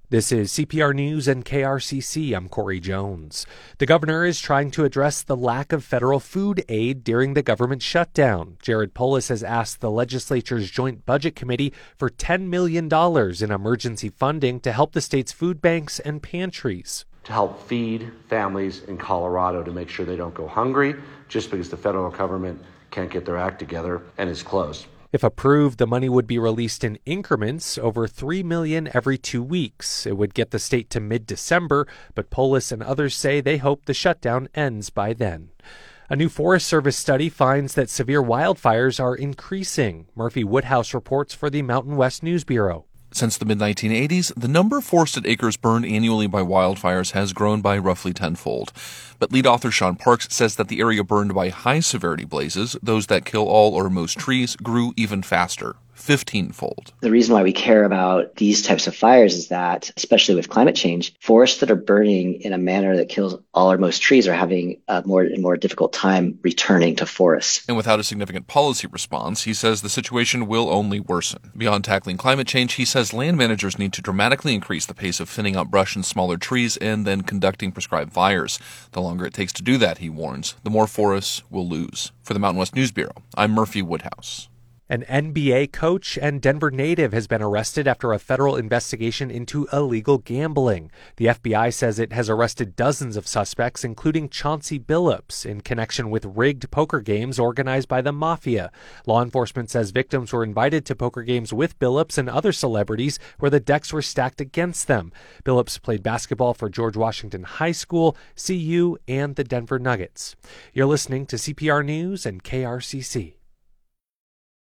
This is CPR News and KRCC. I'm Corey Jones. The governor is trying to address the lack of federal food aid during the government shutdown. Jared Polis has asked the legislature's Joint Budget Committee for $10 million in emergency funding to help the state's food banks and pantries. To help feed families in Colorado to make sure they don't go hungry just because the federal government can't get their act together and is closed. If approved, the money would be released in increments over $3 million every 2 weeks. It would get the state to mid-December, but Polis and others say they hope the shutdown ends by then. A new Forest Service study finds that severe wildfires are increasing. Murphy Woodhouse reports for the Mountain West News Bureau. Since the mid-1980s, the number of forested acres burned annually by wildfires has grown by roughly tenfold. But lead author Sean Parks says that the area burned by high-severity blazes, those that kill all or most trees, grew even faster. 15-fold. The reason why we care about these types of fires is that, especially with climate change, forests that are burning in a manner that kills all or most trees are having a more difficult time returning to forests. And without a significant policy response, he says the situation will only worsen. Beyond tackling climate change, he says land managers need to dramatically increase the pace of thinning out brush and smaller trees and then conducting prescribed fires. The longer it takes to do that, he warns, the more forests we'll lose. For the Mountain West News Bureau, I'm Murphy Woodhouse. An NBA coach and Denver native has been arrested after a federal investigation into illegal gambling. The FBI says it has arrested dozens of suspects, including Chauncey Billups, in connection with rigged poker games organized by the mafia. Law enforcement says victims were invited to poker games with Billups and other celebrities where the decks were stacked against them. Billups played basketball for George Washington High School, CU, and the Denver Nuggets. You're listening to CPR News and KRCC.